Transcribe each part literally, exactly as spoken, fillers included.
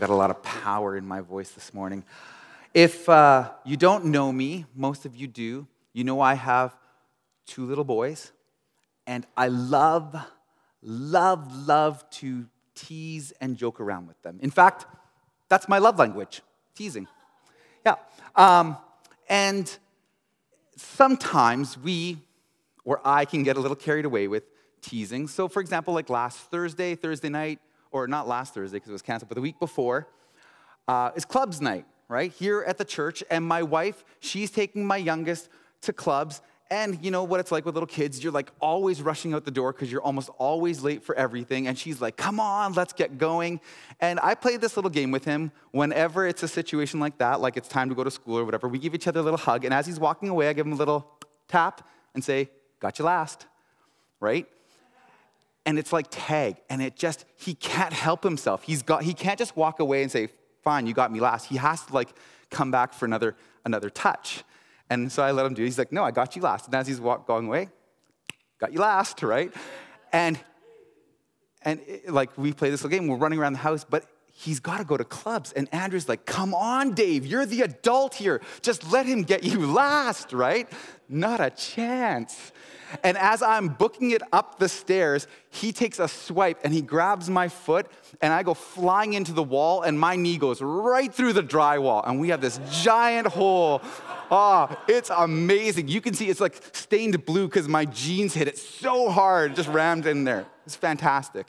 Got a lot of power in my voice this morning. If uh, you don't know me, most of you do, you know I have two little boys, and I love, love, love to tease and joke around with them. In fact, that's my love language, teasing. Yeah. Um, and sometimes we, or I, can get a little carried away with teasing. So, for example, like last Thursday, Thursday night, or not last Thursday because it was canceled, but the week before, uh, is clubs night, right, here at the church. And my wife, she's taking my youngest to clubs. And you know what it's like with little kids. You're like always rushing out the door because you're almost always late for everything. And she's like, come on, let's get going. And I play this little game with him whenever it's a situation like that, like it's time to go to school or whatever. We give each other a little hug. And as he's walking away, I give him a little tap and say, got you last, right? And it's like tag, and it just, he can't help himself. He's got, he can't just walk away and say, fine, you got me last. He has to like come back for another, another touch. And so I let him do it. He's like, no, I got you last. And as he's walk, going away, got you last, right? And, and it, like we play this little game, we're running around the house, but he's got to go to clubs. And Andrew's like, come on, Dave, you're the adult here. Just let him get you last, right? Not a chance. And as I'm booking it up the stairs, he takes a swipe and he grabs my foot and I go flying into the wall and my knee goes right through the drywall and we have this giant hole. Oh, it's amazing. You can see it's like stained blue because my jeans hit it so hard, just rammed in there. It's fantastic.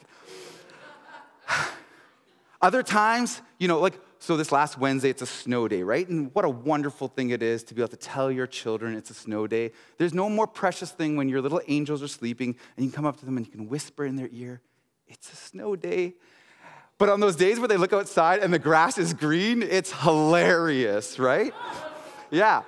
Other times, you know, like, so this last Wednesday, it's a snow day, right? And what a wonderful thing it is to be able to tell your children it's a snow day. There's no more precious thing when your little angels are sleeping and you can come up to them and you can whisper in their ear, it's a snow day. But on those days where they look outside and the grass is green, it's hilarious, right? Yeah.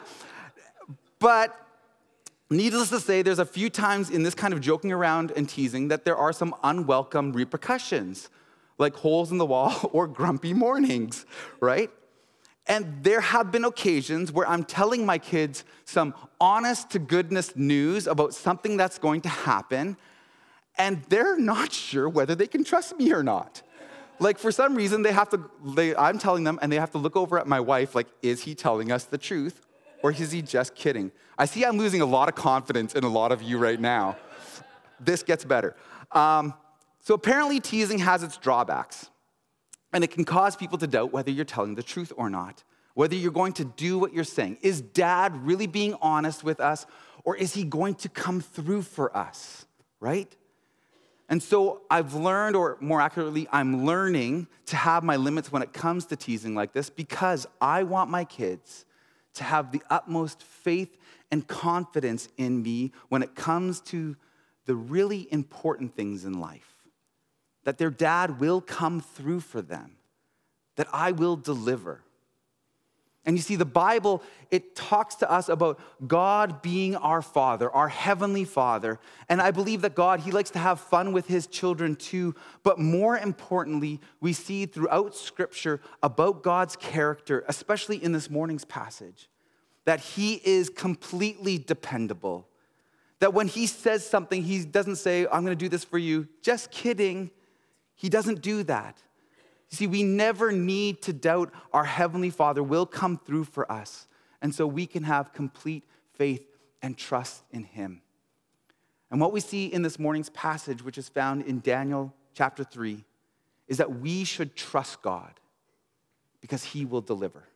But needless to say, there's a few times in this kind of joking around and teasing that there are some unwelcome repercussions, like holes in the wall or grumpy mornings, right? And there have been occasions where I'm telling my kids some honest to goodness news about something that's going to happen, and they're not sure whether they can trust me or not. Like for some reason, they have to, they, I'm telling them, and they have to look over at my wife like, is he telling us the truth, or is he just kidding? I see I'm losing a lot of confidence in a lot of you right now. This gets better. Um, So apparently teasing has its drawbacks, and it can cause people to doubt whether you're telling the truth or not, whether you're going to do what you're saying. Is Dad really being honest with us, or is he going to come through for us, right? And so I've learned, or more accurately, I'm learning to have my limits when it comes to teasing like this because I want my kids to have the utmost faith and confidence in me when it comes to the really important things in life. That their dad will come through for them, that I will deliver. And you see, the Bible, it talks to us about God being our Father, our Heavenly Father. And I believe that God, He likes to have fun with His children too. But more importantly, we see throughout Scripture about God's character, especially in this morning's passage, that He is completely dependable. That when He says something, He doesn't say, I'm going to do this for you. Just kidding. He doesn't do that. You see, we never need to doubt our Heavenly Father will come through for us. And so we can have complete faith and trust in Him. And what we see in this morning's passage, which is found in Daniel chapter three, is that we should trust God because He will deliver.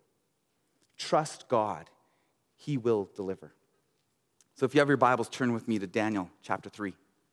Trust God. He will deliver. So if you have your Bibles, turn with me to Daniel chapter three.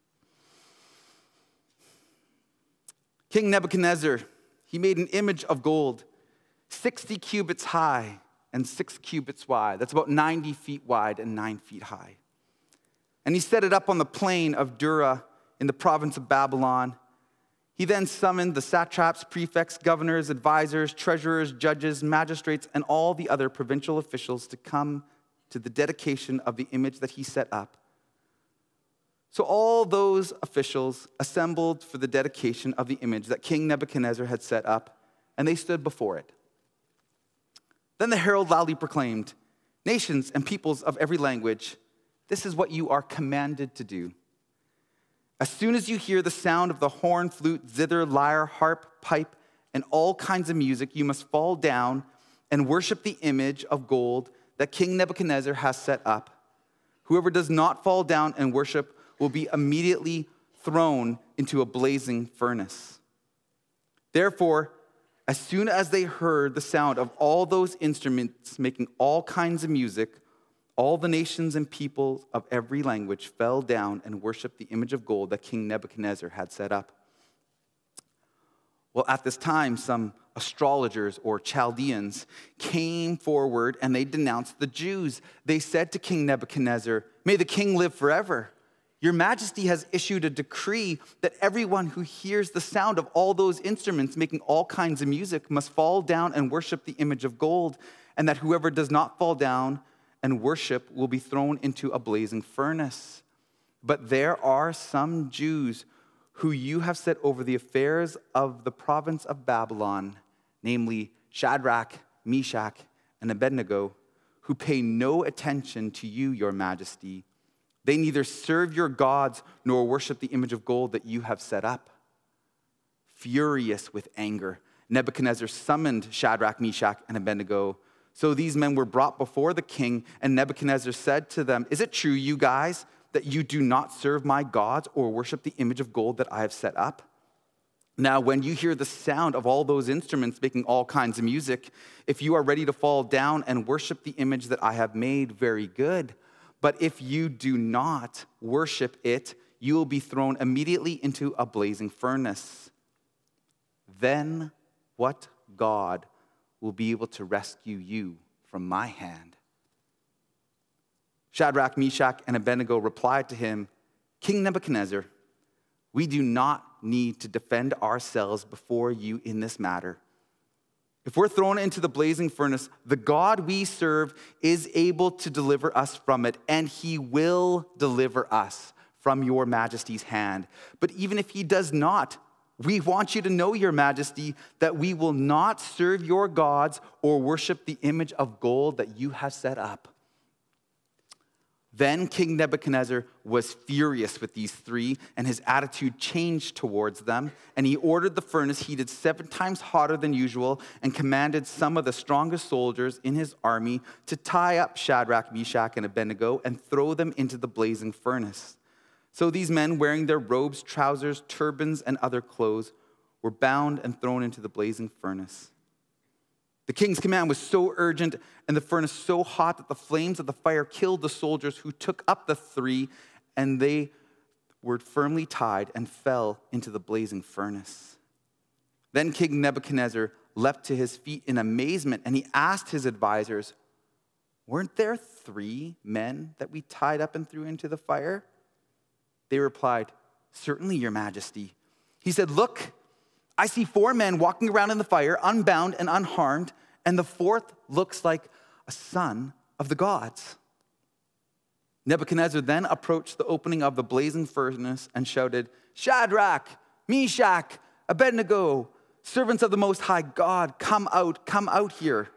King Nebuchadnezzar, he made an image of gold, sixty cubits high and six cubits wide. That's about ninety feet wide and nine feet high. And he set it up on the plain of Dura in the province of Babylon. He then summoned the satraps, prefects, governors, advisors, treasurers, judges, magistrates, and all the other provincial officials to come to the dedication of the image that he set up. So all those officials assembled for the dedication of the image that King Nebuchadnezzar had set up, and they stood before it. Then the herald loudly proclaimed, nations and peoples of every language, this is what you are commanded to do. As soon as you hear the sound of the horn, flute, zither, lyre, harp, pipe, and all kinds of music, you must fall down and worship the image of gold that King Nebuchadnezzar has set up. Whoever does not fall down and worship will be immediately thrown into a blazing furnace. Therefore, as soon as they heard the sound of all those instruments making all kinds of music, all the nations and peoples of every language fell down and worshiped the image of gold that King Nebuchadnezzar had set up. Well, at this time, some astrologers or Chaldeans came forward and they denounced the Jews. They said to King Nebuchadnezzar, "May the king live forever. Your majesty has issued a decree that everyone who hears the sound of all those instruments making all kinds of music must fall down and worship the image of gold, and that whoever does not fall down and worship will be thrown into a blazing furnace. But there are some Jews who you have set over the affairs of the province of Babylon, namely Shadrach, Meshach, and Abednego, who pay no attention to you, your majesty. They neither serve your gods nor worship the image of gold that you have set up." Furious with anger, Nebuchadnezzar summoned Shadrach, Meshach, and Abednego. So these men were brought before the king, and Nebuchadnezzar said to them, "Is it true, you guys, that you do not serve my gods or worship the image of gold that I have set up? Now, when you hear the sound of all those instruments making all kinds of music, if you are ready to fall down and worship the image that I have made, very good. But if you do not worship it, you will be thrown immediately into a blazing furnace. Then what God will be able to rescue you from my hand?" Shadrach, Meshach, and Abednego replied to him, "King Nebuchadnezzar, we do not need to defend ourselves before you in this matter. If we're thrown into the blazing furnace, the God we serve is able to deliver us from it, and he will deliver us from your majesty's hand. But even if he does not, we want you to know, your majesty, that we will not serve your gods or worship the image of gold that you have set up." Then King Nebuchadnezzar was furious with these three, and his attitude changed towards them. And he ordered the furnace heated seven times hotter than usual and commanded some of the strongest soldiers in his army to tie up Shadrach, Meshach, and Abednego and throw them into the blazing furnace. So these men, wearing their robes, trousers, turbans, and other clothes, were bound and thrown into the blazing furnace. The king's command was so urgent and the furnace so hot that the flames of the fire killed the soldiers who took up the three, and they were firmly tied and fell into the blazing furnace. Then King Nebuchadnezzar leapt to his feet in amazement, and he asked his advisors, "Weren't there three men that we tied up and threw into the fire?" They replied, "Certainly, your majesty." He said, "Look, I see four men walking around in the fire, unbound and unharmed, and the fourth looks like a son of the gods." Nebuchadnezzar then approached the opening of the blazing furnace and shouted, "Shadrach, Meshach, Abednego, servants of the Most High God, come out, come out here."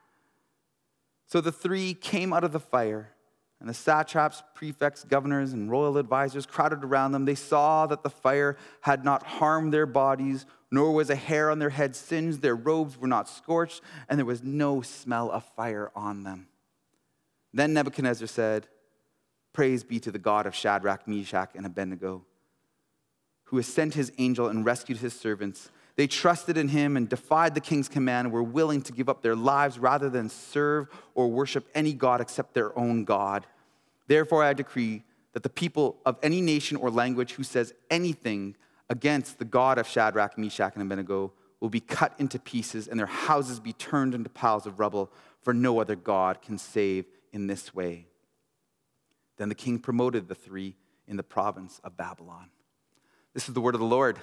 So the three came out of the fire, and the satraps, prefects, governors, and royal advisors crowded around them. They saw that the fire had not harmed their bodies, nor was a hair on their heads singed. Their robes were not scorched, and there was no smell of fire on them. Then Nebuchadnezzar said, "Praise be to the God of Shadrach, Meshach, and Abednego, who has sent his angel and rescued his servants. They trusted in him and defied the king's command and were willing to give up their lives rather than serve or worship any god except their own God. Therefore, I decree that the people of any nation or language who says anything against the God of Shadrach, Meshach, and Abednego will be cut into pieces and their houses be turned into piles of rubble, for no other God can save in this way." Then the king promoted the three in the province of Babylon. This is the word of the Lord.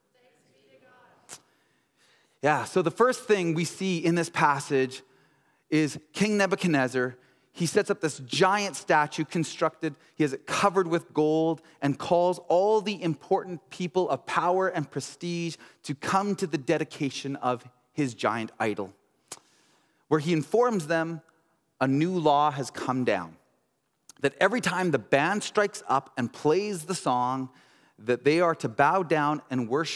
Yeah, so the first thing we see in this passage is King Nebuchadnezzar. He sets up this giant statue constructed. He has it covered with gold and calls all the important people of power and prestige to come to the dedication of his giant idol, where he informs them a new law has come down, that every time the band strikes up and plays the song, that they are to bow down and worship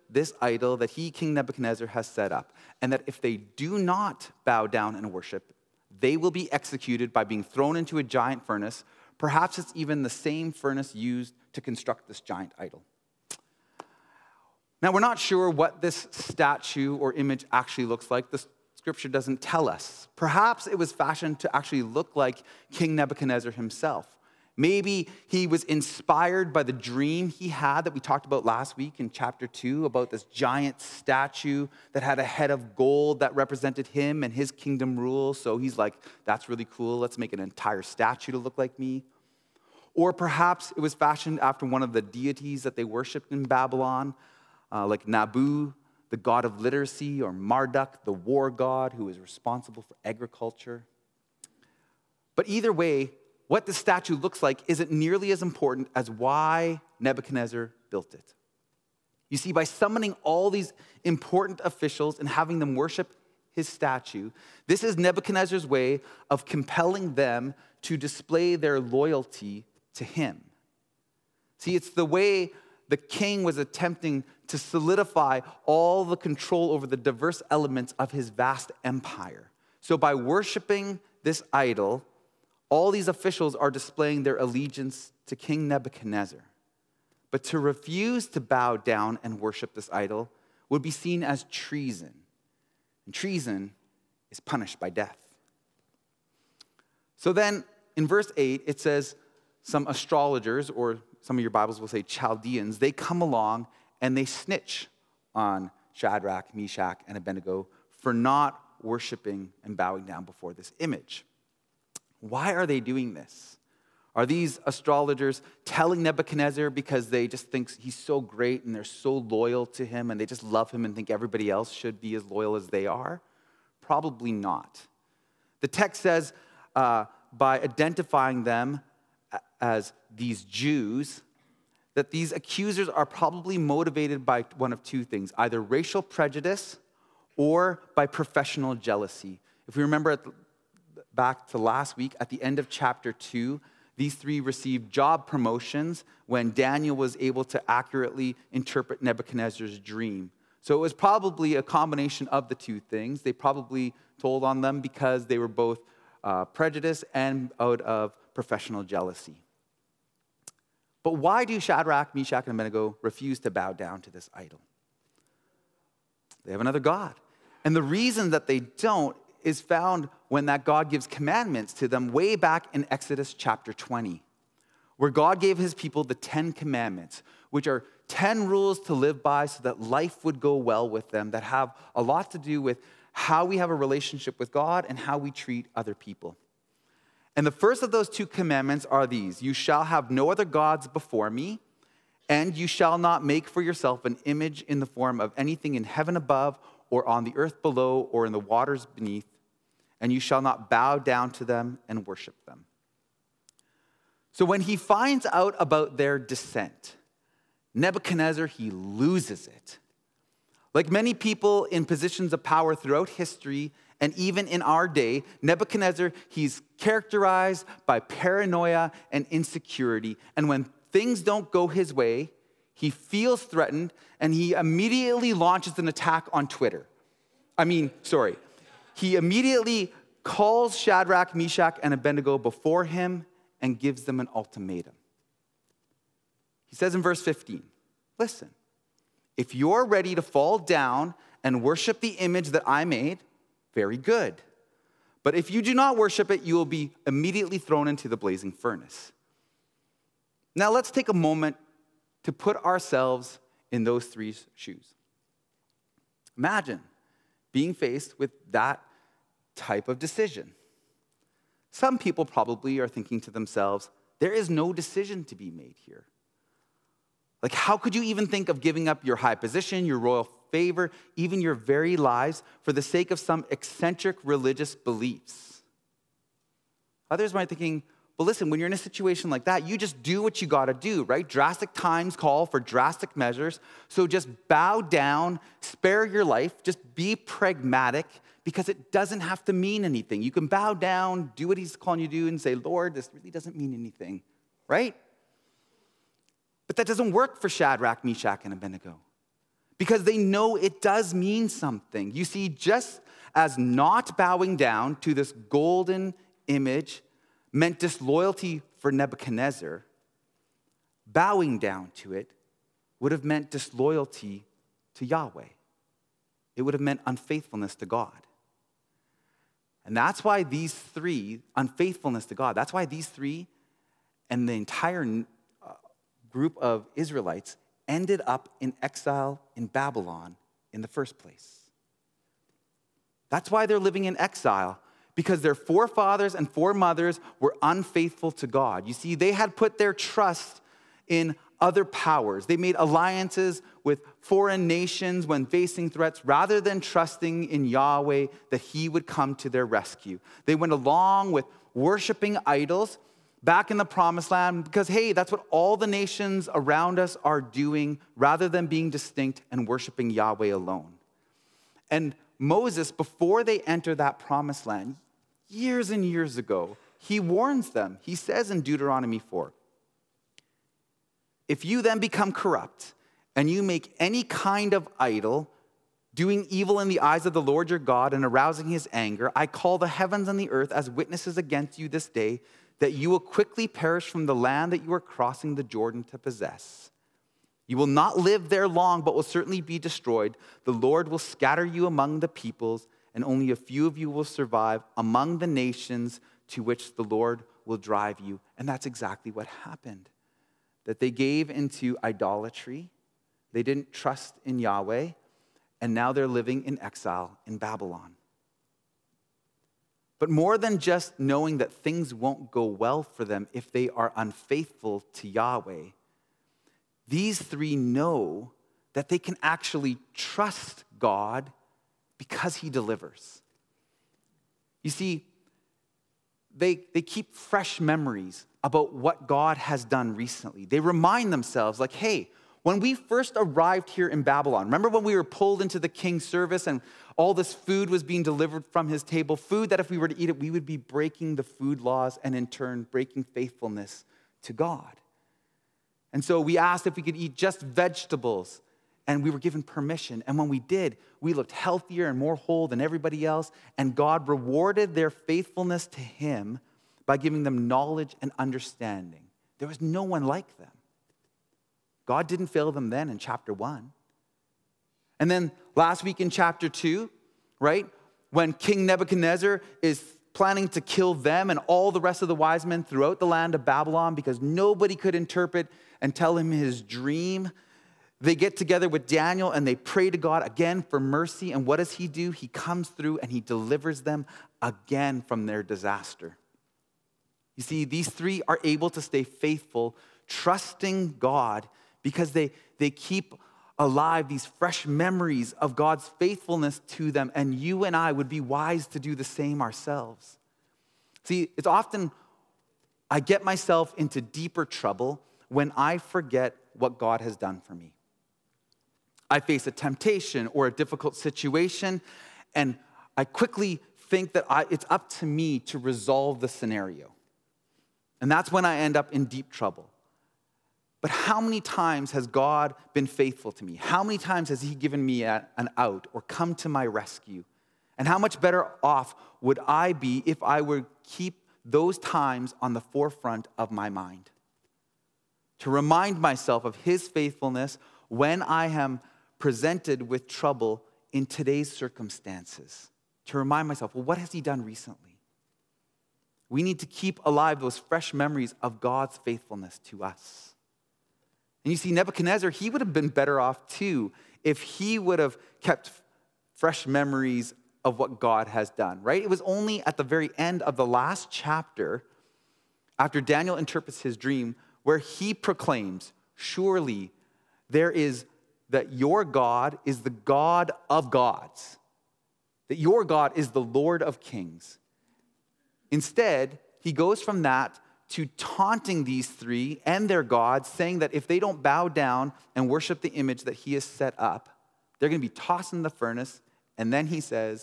this idol that he, King Nebuchadnezzar, has set up, and that if they do not bow down and worship, they will be executed by being thrown into a giant furnace. Perhaps it's even the same furnace used to construct this giant idol. Now, we're not sure what this statue or image actually looks like. The scripture doesn't tell us. Perhaps it was fashioned to actually look like King Nebuchadnezzar himself. Maybe he was inspired by the dream he had that we talked about last week in chapter two about this giant statue that had a head of gold that represented him and his kingdom rule. So he's like, that's really cool. Let's make an entire statue to look like me. Or perhaps it was fashioned after one of the deities that they worshipped in Babylon, uh, like Nabu, the god of literacy, or Marduk, the war god who is responsible for agriculture. But either way, what the statue looks like isn't nearly as important as why Nebuchadnezzar built it. You see, by summoning all these important officials and having them worship his statue, this is Nebuchadnezzar's way of compelling them to display their loyalty to him. See, it's the way the king was attempting to solidify all the control over the diverse elements of his vast empire. So by worshiping this idol, all these officials are displaying their allegiance to King Nebuchadnezzar. But to refuse to bow down and worship this idol would be seen as treason. And treason is punished by death. So then, in verse eight, it says some astrologers, or some of your Bibles will say Chaldeans, they come along and they snitch on Shadrach, Meshach, and Abednego for not worshiping and bowing down before this image. Why are they doing this? Are these astrologers telling Nebuchadnezzar because they just think he's so great and they're so loyal to him and they just love him and think everybody else should be as loyal as they are? Probably not. The text says uh, by identifying them as these Jews, that these accusers are probably motivated by one of two things, either racial prejudice or by professional jealousy. If we remember at the back to last week, at the end of chapter two, these three received job promotions when Daniel was able to accurately interpret Nebuchadnezzar's dream. So it was probably a combination of the two things. They probably told on them because they were both uh, prejudiced and out of professional jealousy. But why do Shadrach, Meshach, and Abednego refuse to bow down to this idol? They have another god. And the reason that they don't is found when that God gives commandments to them way back in Exodus chapter twenty, where God gave his people the Ten Commandments, which are ten rules to live by so that life would go well with them, that have a lot to do with how we have a relationship with God and how we treat other people. And the first of those two commandments are these: you shall have no other gods before me, and you shall not make for yourself an image in the form of anything in heaven above, or on the earth below, or in the waters beneath, and you shall not bow down to them and worship them. So when he finds out about their descent, Nebuchadnezzar, he loses it. Like many people in positions of power throughout history, and even in our day, Nebuchadnezzar, he's characterized by paranoia and insecurity. And when things don't go his way, he feels threatened, and he immediately launches an attack on Twitter. I mean, sorry. He immediately calls Shadrach, Meshach, and Abednego before him and gives them an ultimatum. He says in verse fifteen, listen, if you're ready to fall down and worship the image that I made, very good. But if you do not worship it, you will be immediately thrown into the blazing furnace. Now let's take a moment to put ourselves in those three shoes. Imagine being faced with that type of decision. Some people probably are thinking to themselves, there is no decision to be made here. Like, how could you even think of giving up your high position, your royal favor, even your very lives for the sake of some eccentric religious beliefs? Others might be thinking, well, listen, when you're in a situation like that, you just do what you got to do, right? Drastic times call for drastic measures. So just bow down, spare your life, just be pragmatic, because it doesn't have to mean anything. You can bow down, do what he's calling you to do, and say, Lord, this really doesn't mean anything, right? But that doesn't work for Shadrach, Meshach, and Abednego, because they know it does mean something. You see, just as not bowing down to this golden image meant disloyalty for Nebuchadnezzar, bowing down to it would have meant disloyalty to Yahweh. It would have meant unfaithfulness to God. And that's why these three, unfaithfulness to God, that's why these three and the entire group of Israelites ended up in exile in Babylon in the first place. That's why they're living in exile, because their forefathers and foremothers were unfaithful to God. You see, they had put their trust in other powers. They made alliances with foreign nations when facing threats rather than trusting in Yahweh that he would come to their rescue. They went along with worshiping idols back in the promised land because, hey, that's what all the nations around us are doing rather than being distinct and worshiping Yahweh alone. And Moses, before they enter that promised land, years and years ago, he warns them. He says in Deuteronomy four, if you then become corrupt and you make any kind of idol, doing evil in the eyes of the Lord your God and arousing his anger, I call the heavens and the earth as witnesses against you this day, that you will quickly perish from the land that you are crossing the Jordan to possess. You will not live there long, but will certainly be destroyed. The Lord will scatter you among the peoples, and only a few of you will survive among the nations to which the Lord will drive you. And that's exactly what happened. That they gave into idolatry, they didn't trust in Yahweh, and now they're living in exile in Babylon. But more than just knowing that things won't go well for them if they are unfaithful to Yahweh, these three know that they can actually trust God because he delivers. You see, they, they keep fresh memories about what God has done recently. They remind themselves, like, hey, when we first arrived here in Babylon, remember when we were pulled into the king's service and all this food was being delivered from his table, food that if we were to eat it, we would be breaking the food laws and in turn breaking faithfulness to God. And so we asked if we could eat just vegetables, and we were given permission. And when we did, we looked healthier and more whole than everybody else, and God rewarded their faithfulness to him by giving them knowledge and understanding. There was no one like them. God didn't fail them then in chapter one. And then last week in chapter two, right, when King Nebuchadnezzar is planning to kill them and all the rest of the wise men throughout the land of Babylon because nobody could interpret and tell him his dream, they get together with Daniel and they pray to God again for mercy. And what does he do? He comes through and he delivers them again from their disaster. You see, these three are able to stay faithful, trusting God because they, they keep alive these fresh memories of God's faithfulness to them. And you and I would be wise to do the same ourselves. See, it's often I get myself into deeper trouble when I forget what God has done for me. I face a temptation or a difficult situation, and I quickly think that I, it's up to me to resolve the scenario. And that's when I end up in deep trouble. But how many times has God been faithful to me? How many times has he given me a, an out or come to my rescue? And how much better off would I be if I would keep those times on the forefront of my mind? To remind myself of his faithfulness when I am presented with trouble in today's circumstances. To remind myself, well, what has he done recently? We need to keep alive those fresh memories of God's faithfulness to us. And you see, Nebuchadnezzar, he would have been better off too if he would have kept fresh memories of what God has done, right? It was only at the very end of the last chapter, after Daniel interprets his dream, where he proclaims, surely there is that your God is the God of gods, that your God is the Lord of kings. Instead, he goes from that to taunting these three and their gods, saying that if they don't bow down and worship the image that he has set up, they're going to be tossed in the furnace. And then he says,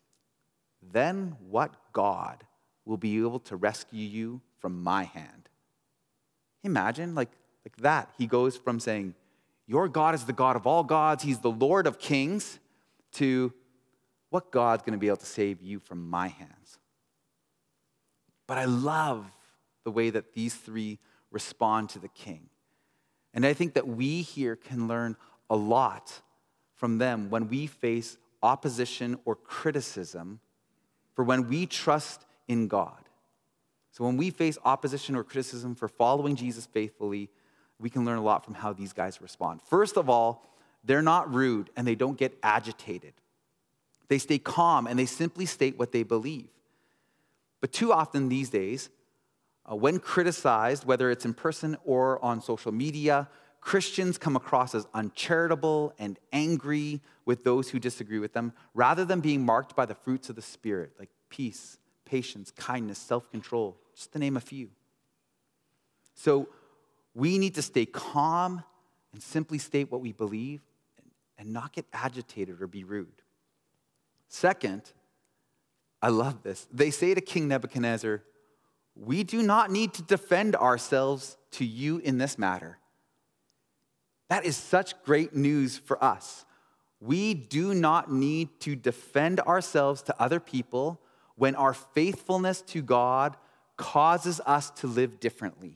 then what God will be able to rescue you from my hand? Imagine, like, like that. He goes from saying, your God is the God of all gods, he's the Lord of kings, to what God's going to be able to save you from my hands? But I love the way that these three respond to the king. And I think that we here can learn a lot from them when we face opposition or criticism for when we trust in God. So when we face opposition or criticism for following Jesus faithfully, we can learn a lot from how these guys respond. First of all, they're not rude and they don't get agitated. They stay calm and they simply state what they believe. But too often these days, uh, when criticized, whether it's in person or on social media, Christians come across as uncharitable and angry with those who disagree with them, rather than being marked by the fruits of the Spirit, like peace, patience, kindness, self-control, just to name a few. So we need to stay calm and simply state what we believe and not get agitated or be rude. Second, I love this. They say to King Nebuchadnezzar, we do not need to defend ourselves to you in this matter. That is such great news for us. We do not need to defend ourselves to other people when our faithfulness to God causes us to live differently.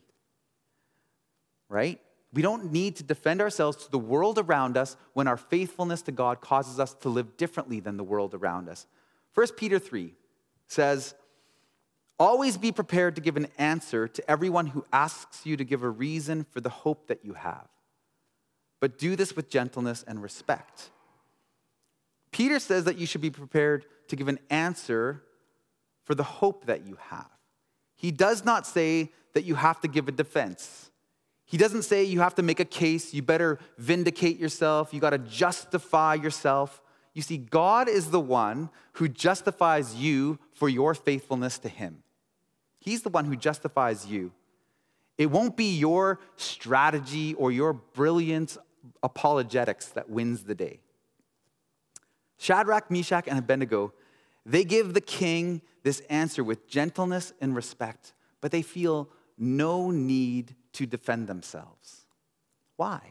Right? We don't need to defend ourselves to the world around us when our faithfulness to God causes us to live differently than the world around us. First Peter three says, always be prepared to give an answer to everyone who asks you to give a reason for the hope that you have. But do this with gentleness and respect. Peter says that you should be prepared to give an answer for the hope that you have. He does not say that you have to give a defense. He doesn't say you have to make a case, you better vindicate yourself, you got to justify yourself. You see, God is the one who justifies you for your faithfulness to him. He's the one who justifies you. It won't be your strategy or your brilliant apologetics that wins the day. Shadrach, Meshach, and Abednego, they give the king this answer with gentleness and respect, but they feel no need to defend themselves. Why?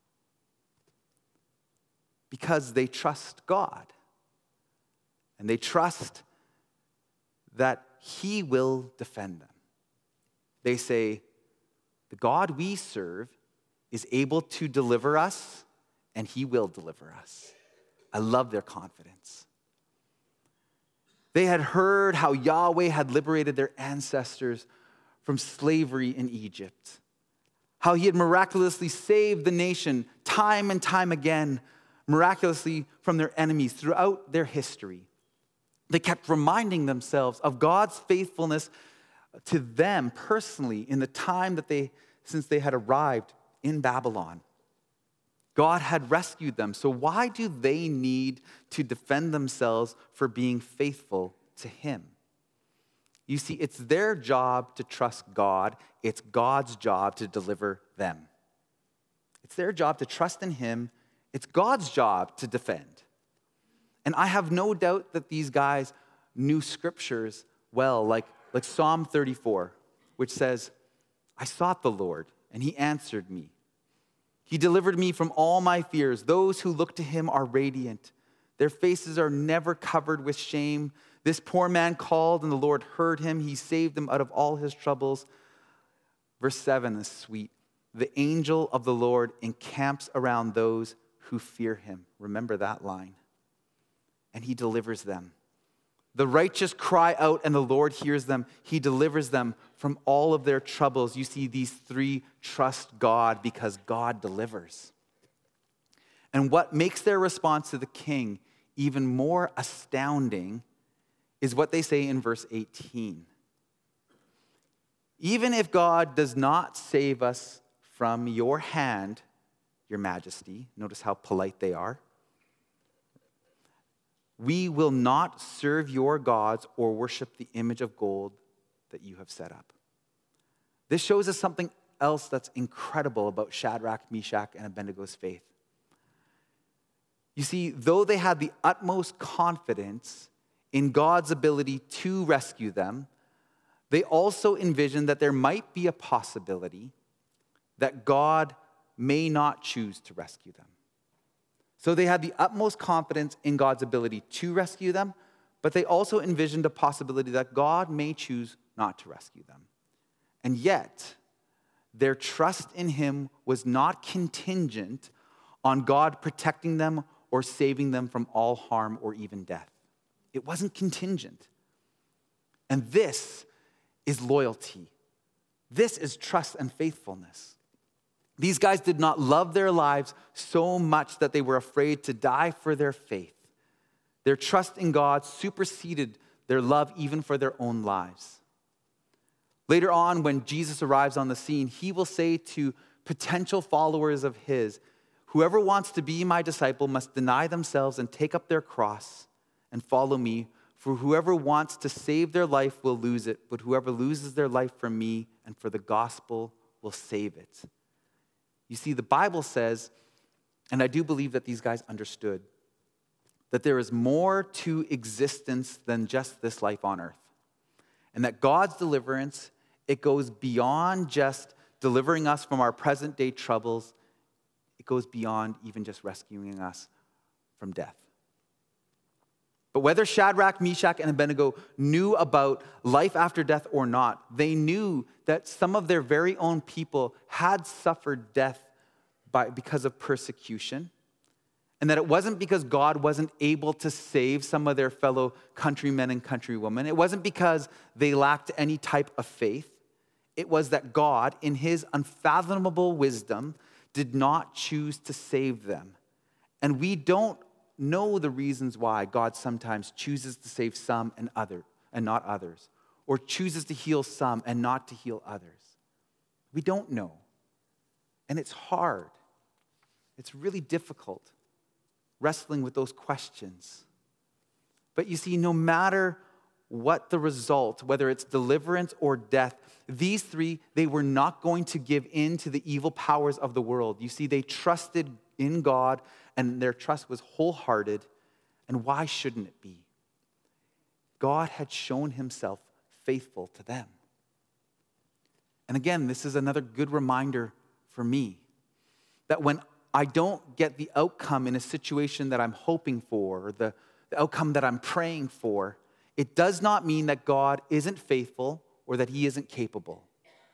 Because they trust God. And they trust that he will defend them. They say, the God we serve is able to deliver us, and he will deliver us. I love their confidence. They had heard how Yahweh had liberated their ancestors from slavery in Egypt, how he had miraculously saved the nation time and time again, miraculously from their enemies throughout their history. They kept reminding themselves of God's faithfulness to them personally in the time that they, since they had arrived in Babylon. God had rescued them. So why do they need to defend themselves for being faithful to him? You see, it's their job to trust God. It's God's job to deliver them. It's their job to trust in him. It's God's job to defend. And I have no doubt that these guys knew scriptures well, like, like Psalm thirty-four, which says, I sought the Lord, and he answered me. He delivered me from all my fears. Those who look to him are radiant. Their faces are never covered with shame. This poor man called, and the Lord heard him. He saved him out of all his troubles. Verse seven is sweet. The angel of the Lord encamps around those who fear him. Remember that line. And he delivers them. The righteous cry out, and the Lord hears them. He delivers them from all of their troubles. You see, these three trust God because God delivers. And what makes their response to the king even more astounding is what they say in verse eighteen. Even if God does not save us from your hand, your majesty, notice how polite they are, we will not serve your gods or worship the image of gold that you have set up. This shows us something else that's incredible about Shadrach, Meshach, and Abednego's faith. You see, though they had the utmost confidence in God's ability to rescue them, they also envisioned that there might be a possibility that God may not choose to rescue them. So they had the utmost confidence in God's ability to rescue them, but they also envisioned a possibility that God may choose not to rescue them. And yet, their trust in him was not contingent on God protecting them or saving them from all harm or even death. It wasn't contingent. And this is loyalty. This is trust and faithfulness. These guys did not love their lives so much that they were afraid to die for their faith. Their trust in God superseded their love even for their own lives. Later on, when Jesus arrives on the scene, he will say to potential followers of his, "Whoever wants to be my disciple must deny themselves and take up their cross and follow me. For whoever wants to save their life will lose it, but whoever loses their life for me and for the gospel will save it." You see, the Bible says, and I do believe that these guys understood, that there is more to existence than just this life on earth. And that God's deliverance, it goes beyond just delivering us from our present day troubles. It goes beyond even just rescuing us from death. But whether Shadrach, Meshach, and Abednego knew about life after death or not, they knew that some of their very own people had suffered death by, because of persecution, and that it wasn't because God wasn't able to save some of their fellow countrymen and countrywomen. It wasn't because they lacked any type of faith. It was that God, in his unfathomable wisdom, did not choose to save them. And we don't know the reasons why God sometimes chooses to save some and other and not others, or chooses to heal some and not to heal others. We don't know. And it's hard. It's really difficult wrestling with those questions. But you see, no matter what the result, whether it's deliverance or death, these three, they were not going to give in to the evil powers of the world. You see, they trusted in God, and their trust was wholehearted. And why shouldn't it be? God had shown himself faithful to them. And again, this is another good reminder for me that when I don't get the outcome in a situation that I'm hoping for, or the, the outcome that I'm praying for, it does not mean that God isn't faithful or that he isn't capable.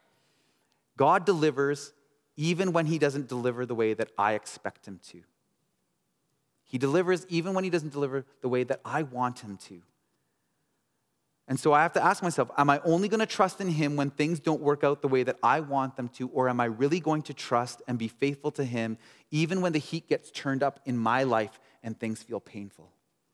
God delivers even when he doesn't deliver the way that I expect him to. He delivers even when he doesn't deliver the way that I want him to. And so I have to ask myself, am I only going to trust in him when things don't work out the way that I want them to, or am I really going to trust and be faithful to him even when the heat gets turned up in my life and things feel painful?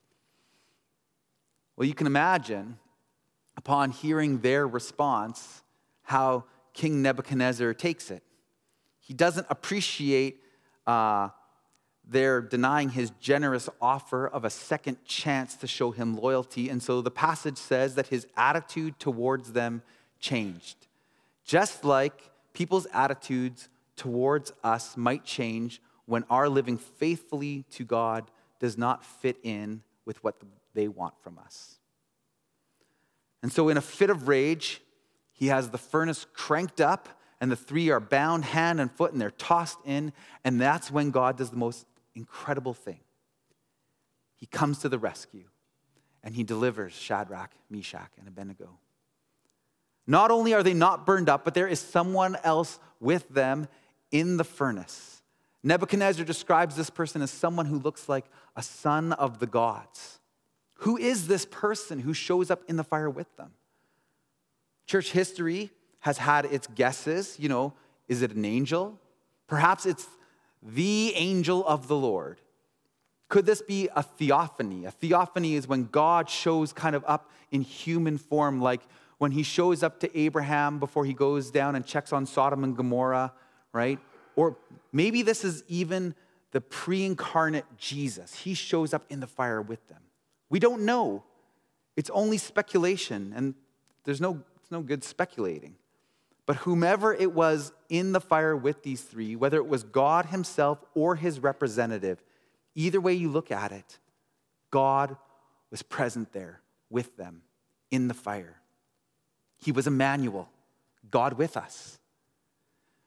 Well, you can imagine, upon hearing their response, how King Nebuchadnezzar takes it. He doesn't appreciate uh, their denying his generous offer of a second chance to show him loyalty. And so the passage says that his attitude towards them changed. Just like people's attitudes towards us might change when our living faithfully to God does not fit in with what they want from us. And so in a fit of rage, he has the furnace cranked up, and the three are bound hand and foot, and they're tossed in, and that's when God does the most incredible thing. He comes to the rescue, and he delivers Shadrach, Meshach, and Abednego. Not only are they not burned up, but there is someone else with them in the furnace. Nebuchadnezzar describes this person as someone who looks like a son of the gods. Who is this person who shows up in the fire with them? Church history has had its guesses. You know, is it an angel? Perhaps it's the angel of the Lord. Could this be a theophany? A theophany is when God shows kind of up in human form, like when he shows up to Abraham before he goes down and checks on Sodom and Gomorrah, right? Or maybe this is even the pre-incarnate Jesus. He shows up in the fire with them. We don't know. It's only speculation, and there's no, it's no good speculating. But whomever it was in the fire with these three, whether it was God himself or his representative, either way you look at it, God was present there with them in the fire. He was Emmanuel, God with us.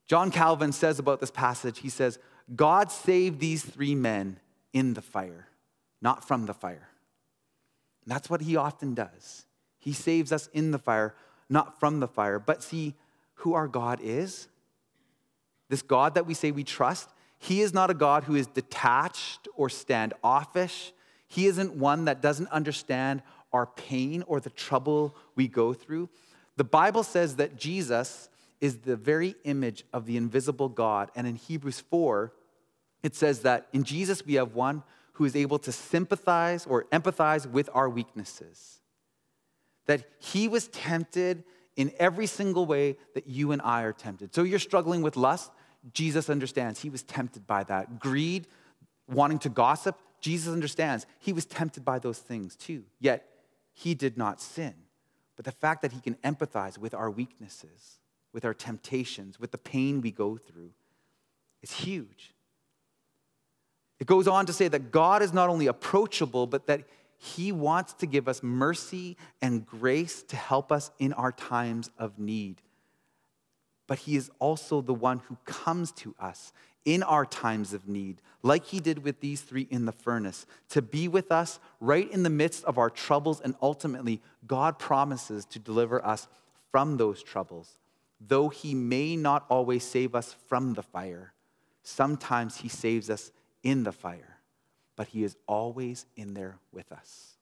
John Calvin says about this passage, he says, God saved these three men in the fire, not from the fire. And that's what he often does. He saves us in the fire, not from the fire. But see, who our God is, this God that we say we trust, he is not a God who is detached or standoffish. He isn't one that doesn't understand our pain or the trouble we go through. The Bible says that Jesus is the very image of the invisible God. And in Hebrews four, it says that in Jesus we have one who is able to sympathize or empathize with our weaknesses. That he was tempted in every single way that you and I are tempted. So you're struggling with lust, Jesus understands. He was tempted by that. Greed, wanting to gossip, Jesus understands. He was tempted by those things too. Yet he did not sin. But the fact that he can empathize with our weaknesses, with our temptations, with the pain we go through, is huge. It goes on to say that God is not only approachable, but that he wants to give us mercy and grace to help us in our times of need. But he is also the one who comes to us in our times of need, like he did with these three in the furnace, to be with us right in the midst of our troubles. And ultimately, God promises to deliver us from those troubles. Though he may not always save us from the fire, sometimes he saves us in the fire, but he is always in there with us.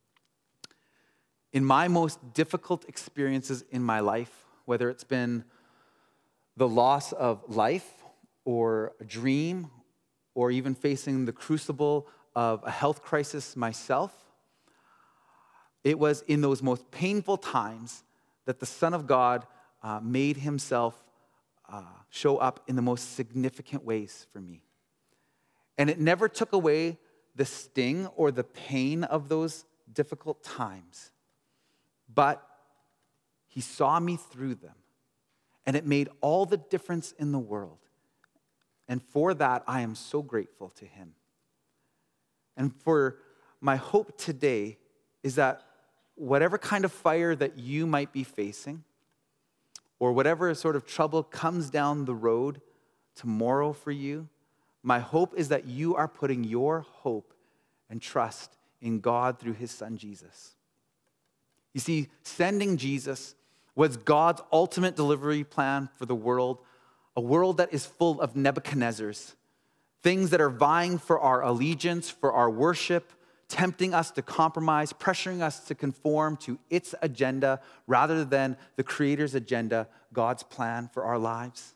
In my most difficult experiences in my life, whether it's been the loss of life or a dream, or even facing the crucible of a health crisis myself, it was in those most painful times that the Son of God uh, made himself uh, show up in the most significant ways for me. And it never took away the sting or the pain of those difficult times, but he saw me through them. And it made all the difference in the world. And for that, I am so grateful to him. And for my hope today is that whatever kind of fire that you might be facing, or whatever sort of trouble comes down the road tomorrow for you, my hope is that you are putting your hope and trust in God through his son, Jesus. You see, sending Jesus was God's ultimate delivery plan for the world, a world that is full of Nebuchadnezzars, things that are vying for our allegiance, for our worship, tempting us to compromise, pressuring us to conform to its agenda rather than the Creator's agenda, God's plan for our lives.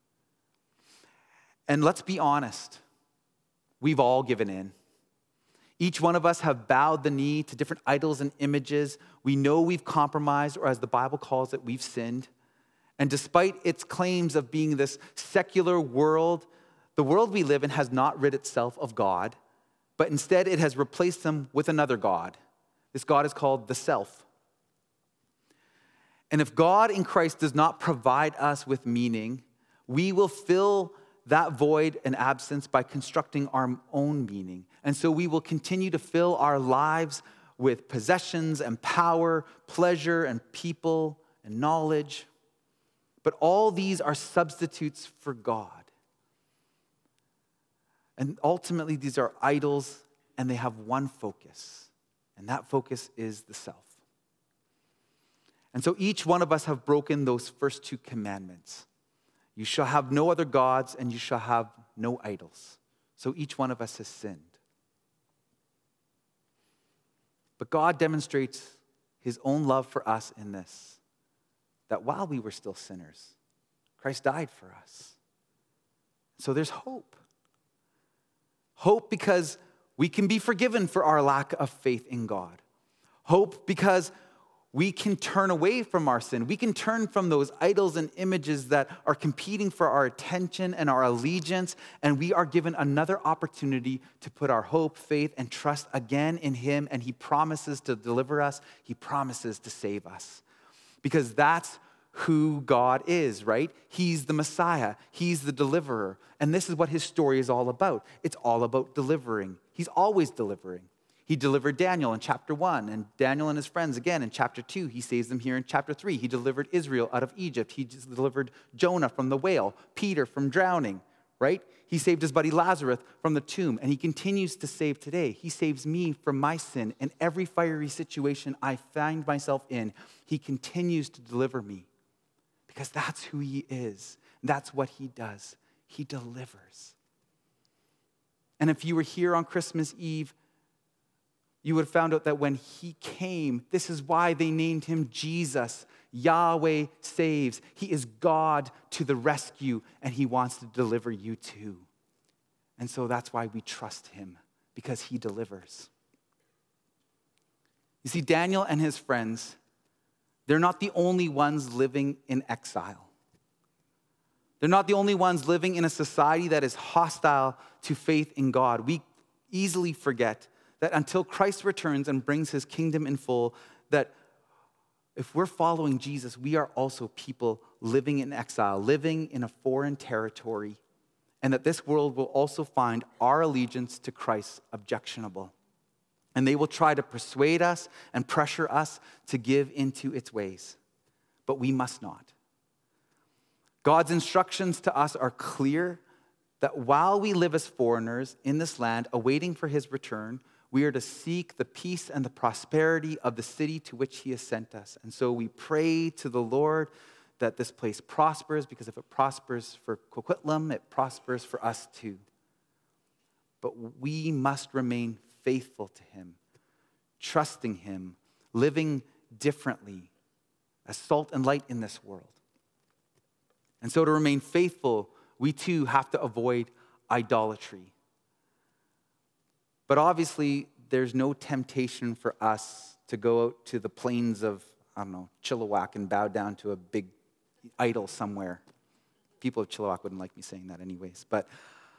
And let's be honest, we've all given in. Each one of us have bowed the knee to different idols and images. We know we've compromised, or as the Bible calls it, we've sinned. And despite its claims of being this secular world, the world we live in has not rid itself of God, but instead it has replaced him with another God. This God is called the self. And if God in Christ does not provide us with meaning, we will fill that void and absence by constructing our own meaning. And so we will continue to fill our lives with possessions and power, pleasure and people and knowledge. But all these are substitutes for God. And ultimately, these are idols, and they have one focus, and that focus is the self. And so each one of us have broken those first two commandments. You shall have no other gods, and you shall have no idols. So each one of us has sinned. But God demonstrates his own love for us in this, that while we were still sinners, Christ died for us. So there's hope. Hope because we can be forgiven for our lack of faith in God. Hope because we can turn away from our sin. We can turn from those idols and images that are competing for our attention and our allegiance, and we are given another opportunity to put our hope, faith, and trust again in him, and he promises to deliver us. He promises to save us. Because that's who God is, right? He's the Messiah. He's the deliverer. And this is what his story is all about. It's all about delivering. He's always delivering. He delivered Daniel in chapter one, and Daniel and his friends again in chapter two. He saves them here in chapter three. He delivered Israel out of Egypt. He just delivered Jonah from the whale, Peter from drowning, right? He saved his buddy Lazarus from the tomb, and he continues to save today. He saves me from my sin in every fiery situation I find myself in. He continues to deliver me because that's who he is. That's what he does. He delivers. And if you were here on Christmas Eve, you would have found out that when he came, this is why they named him Jesus. Yahweh saves. He is God to the rescue, and he wants to deliver you too. And so that's why we trust him, because he delivers. You see, Daniel and his friends, they're not the only ones living in exile. They're not the only ones living in a society that is hostile to faith in God. We easily forget that until Christ returns and brings his kingdom in full, that if we're following Jesus, we are also people living in exile, living in a foreign territory, and that this world will also find our allegiance to Christ objectionable. And they will try to persuade us and pressure us to give into its ways. But we must not. God's instructions to us are clear that while we live as foreigners in this land, awaiting for his return, we are to seek the peace and the prosperity of the city to which he has sent us. And so we pray to the Lord that this place prospers, because if it prospers for Coquitlam, it prospers for us too. But we must remain faithful to him, trusting him, living differently as salt and light in this world. And so to remain faithful, we too have to avoid idolatry. But obviously, there's no temptation for us to go out to the plains of, I don't know, Chilliwack and bow down to a big idol somewhere. People of Chilliwack wouldn't like me saying that anyways. But,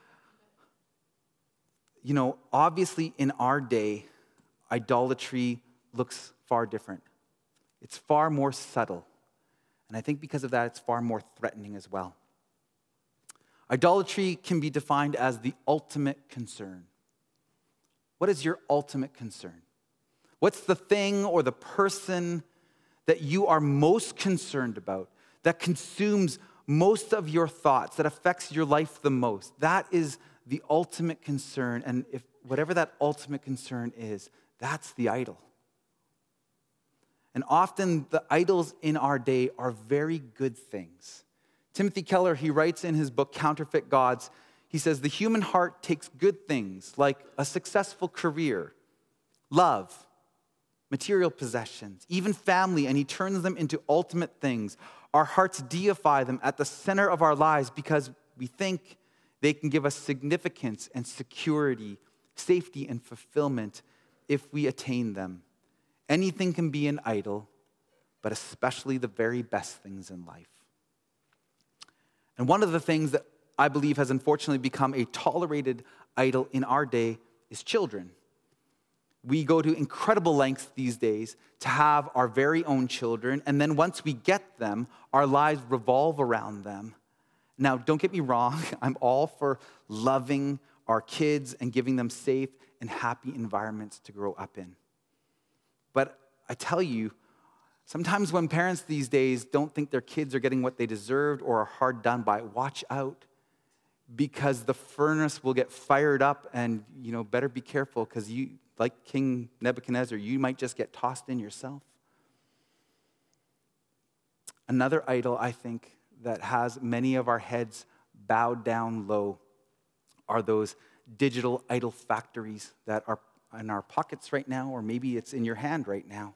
you know, obviously in our day, idolatry looks far different. It's far more subtle. And I think because of that, it's far more threatening as well. Idolatry can be defined as the ultimate concern. What is your ultimate concern? What's the thing or the person that you are most concerned about, that consumes most of your thoughts, that affects your life the most? That is the ultimate concern. And if whatever that ultimate concern is, that's the idol. And often the idols in our day are very good things. Timothy Keller, he writes in his book, Counterfeit Gods, he says, the human heart takes good things like a successful career, love, material possessions, even family, and he turns them into ultimate things. Our hearts deify them at the center of our lives because we think they can give us significance and security, safety and fulfillment if we attain them. Anything can be an idol, but especially the very best things in life. And one of the things that I believe has unfortunately become a tolerated idol in our day is children. We go to incredible lengths these days to have our very own children, and then once we get them, our lives revolve around them. Now, don't get me wrong, I'm all for loving our kids and giving them safe and happy environments to grow up in. But I tell you, sometimes when parents these days don't think their kids are getting what they deserved or are hard done by, watch out, because the furnace will get fired up, and you know, better be careful, because you, like King Nebuchadnezzar, you might just get tossed in yourself. Another idol, I think, that has many of our heads bowed down low are those digital idol factories that are in our pockets right now, or maybe it's in your hand right now.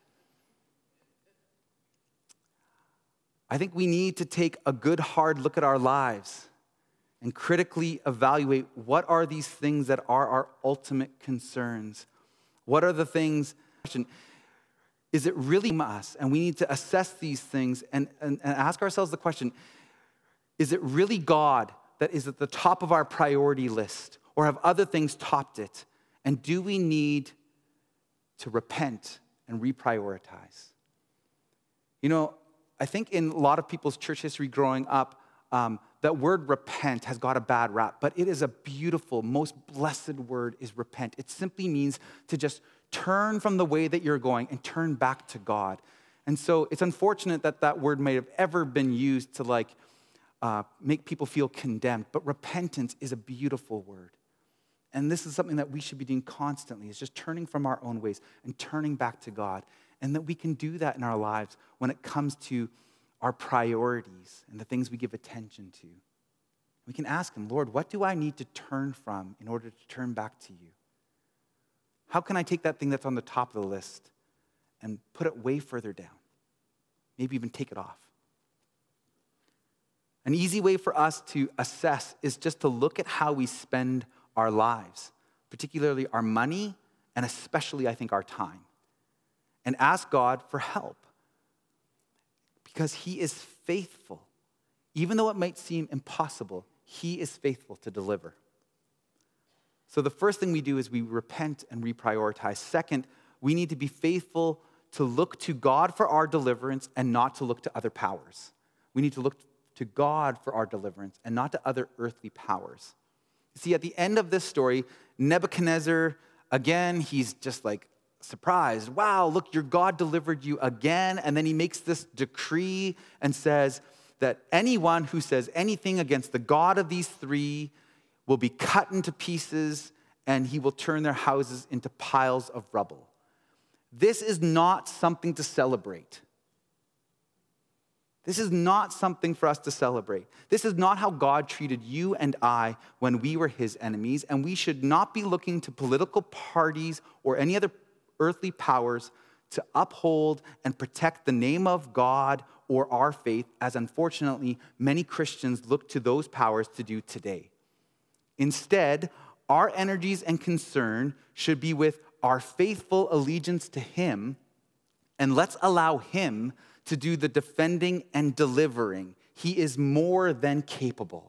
I think we need to take a good hard look at our lives and critically evaluate what are these things that are our ultimate concerns. What are the things, is it really us? And we need to assess these things and, and, and ask ourselves the question, is it really God that is at the top of our priority list, or have other things topped it? And do we need to repent and reprioritize? You know, I think in a lot of people's church history growing up, um, that word repent has got a bad rap, but it is a beautiful, most blessed word is repent. It simply means to just turn from the way that you're going and turn back to God. And so it's unfortunate that that word may have ever been used to like uh, make people feel condemned, but repentance is a beautiful word. And this is something that we should be doing constantly, is just turning from our own ways and turning back to God. And that we can do that in our lives when it comes to our priorities and the things we give attention to. We can ask him, Lord, what do I need to turn from in order to turn back to you? How can I take that thing that's on the top of the list and put it way further down? Maybe even take it off. An easy way for us to assess is just to look at how we spend our lives, particularly our money, and especially, I think, our time, and ask God for help. Because he is faithful. Even though it might seem impossible, he is faithful to deliver. So the first thing we do is we repent and reprioritize. Second, we need to be faithful to look to God for our deliverance and not to look to other powers. We need to look to God for our deliverance and not to other earthly powers. See, at the end of this story, Nebuchadnezzar, again, he's just like surprised. Wow, look, your God delivered you again. And then he makes this decree and says that anyone who says anything against the God of these three will be cut into pieces, and he will turn their houses into piles of rubble. This is not something to celebrate. This is not something for us to celebrate. This is not how God treated you and I when we were his enemies, and we should not be looking to political parties or any other earthly powers to uphold and protect the name of God or our faith, as unfortunately many Christians look to those powers to do today. Instead, our energies and concern should be with our faithful allegiance to him, and let's allow him to do the defending and delivering. He is more than capable.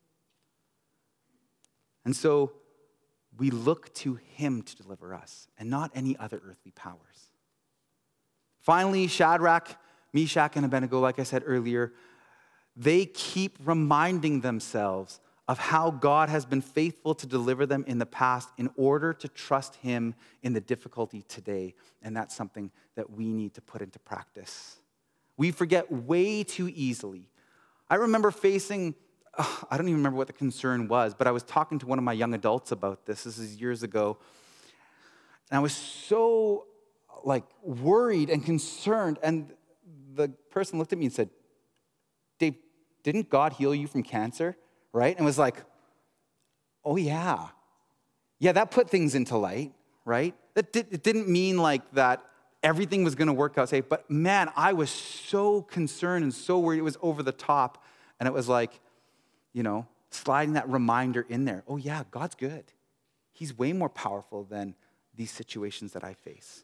And so we look to him to deliver us and not any other earthly powers. Finally, Shadrach, Meshach, and Abednego, like I said earlier, they keep reminding themselves of how God has been faithful to deliver them in the past in order to trust him in the difficulty today. And that's something that we need to put into practice. We forget way too easily. I remember facing, oh, I don't even remember what the concern was, but I was talking to one of my young adults about this. This is years ago. And I was so like worried and concerned. And the person looked at me and said, Dave, didn't God heal you from cancer? Right? And was like, oh yeah. Yeah, that put things into light, right? That did, it didn't mean like that everything was going to work out safe, but man, I was so concerned and so worried. It was over the top. And it was like, you know, sliding that reminder in there. Oh yeah, God's good. He's way more powerful than these situations that I face.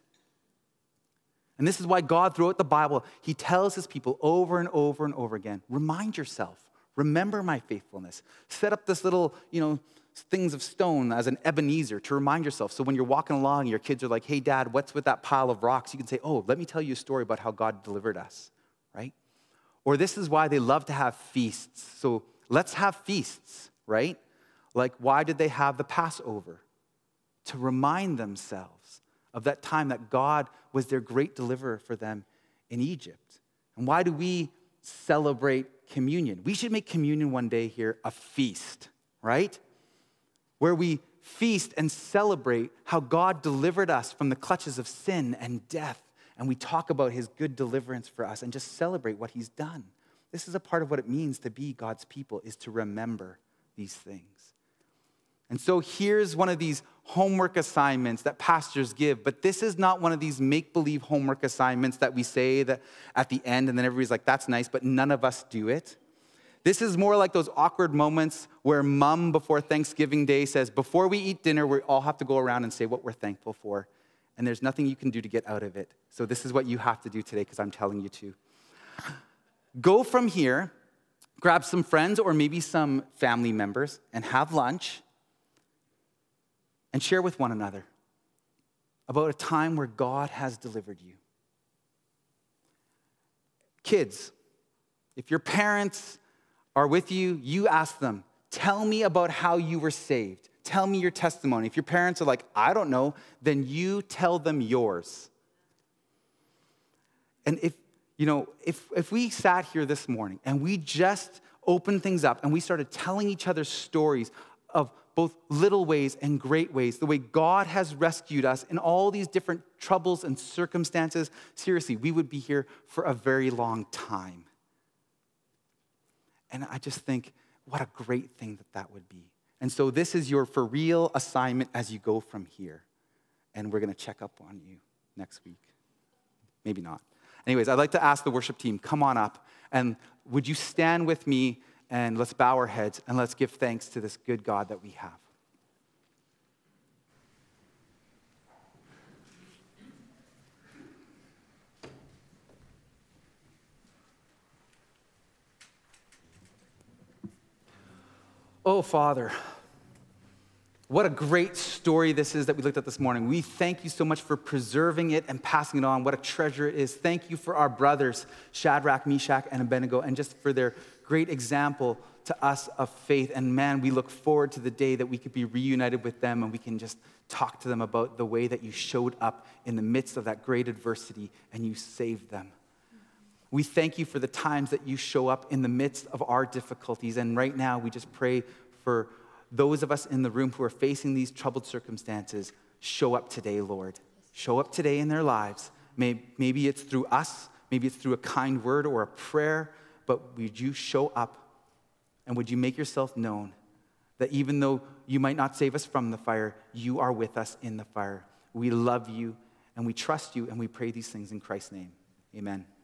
And this is why God, throughout the Bible, he tells his people over and over and over again, remind yourself, remember my faithfulness. Set up this little, you know, things of stone as an Ebenezer to remind yourself. So when you're walking along and your kids are like, hey, Dad, what's with that pile of rocks? You can say, oh, let me tell you a story about how God delivered us, right? Or this is why they love to have feasts. So let's have feasts, right? Like, why did they have the Passover? To remind themselves of that time that God was their great deliverer for them in Egypt. And why do we celebrate communion? We should make communion one day here a feast, right? Where we feast and celebrate how God delivered us from the clutches of sin and death. And we talk about his good deliverance for us and just celebrate what he's done. This is a part of what it means to be God's people, is to remember these things. And so here's one of these homework assignments that pastors give, but this is not one of these make-believe homework assignments that we say that at the end and then everybody's like, that's nice, but none of us do it. This is more like those awkward moments where mom before Thanksgiving Day says, before we eat dinner, we all have to go around and say what we're thankful for. And there's nothing you can do to get out of it. So this is what you have to do today because I'm telling you to. Go from here, grab some friends or maybe some family members and have lunch and share with one another about a time where God has delivered you. Kids, if your parents are with you, you ask them, tell me about how you were saved. Tell me your testimony. If your parents are like, I don't know, then you tell them yours. And if, you know, if, if we sat here this morning and we just opened things up and we started telling each other stories of both little ways and great ways, the way God has rescued us in all these different troubles and circumstances, seriously, we would be here for a very long time. And I just think, what a great thing that that would be. And so this is your for real assignment as you go from here. And we're going to check up on you next week. Maybe not. Anyways, I'd like to ask the worship team, come on up. And would you stand with me and let's bow our heads and let's give thanks to this good God that we have. Oh, Father, what a great story this is that we looked at this morning. We thank you so much for preserving it and passing it on. What a treasure it is. Thank you for our brothers, Shadrach, Meshach, and Abednego, and just for their great example to us of faith. And man, we look forward to the day that we could be reunited with them and we can just talk to them about the way that you showed up in the midst of that great adversity and you saved them. We thank you for the times that you show up in the midst of our difficulties. And right now, we just pray for those of us in the room who are facing these troubled circumstances. Show up today, Lord. Show up today in their lives. Maybe it's through us. Maybe it's through a kind word or a prayer. But would you show up and would you make yourself known that even though you might not save us from the fire, you are with us in the fire. We love you and we trust you and we pray these things in Christ's name. Amen.